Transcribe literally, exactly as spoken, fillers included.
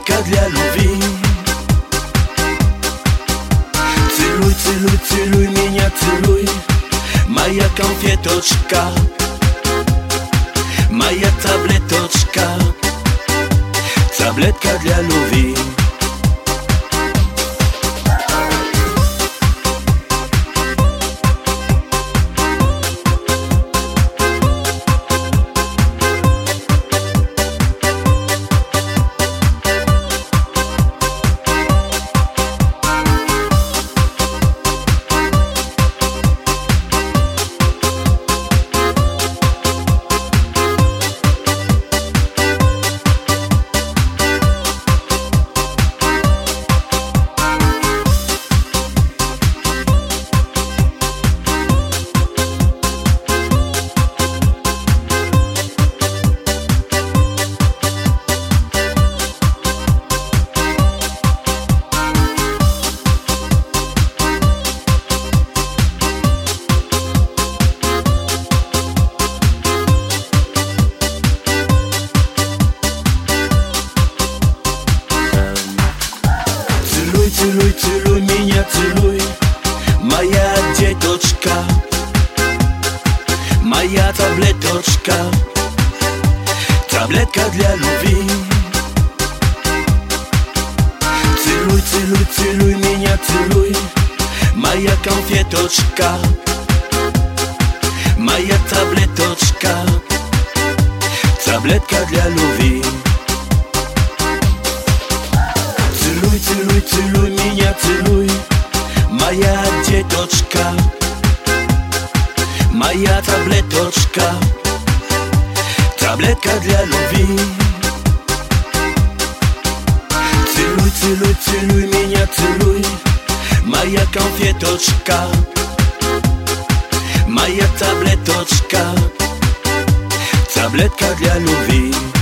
таблетка для любви. Целуй, целуй, целуй меня, целуй, моя конфеточка, моя таблеточка, таблетка для любви. Целуй, целуй меня, целуй, моя деточка, моя таблеточка, таблетка для любви. Целуй, целуй, целуй меня, целуй, моя конфеточка, моя таблеточка, таблетка для любви. Целуй, целуй, целуй меня, целуй, моя деточка, моя таблеточка, таблетка для любви. Целуй, целуй, целуй меня, целуй, моя конфеточка, моя таблеточка, таблетка для любви.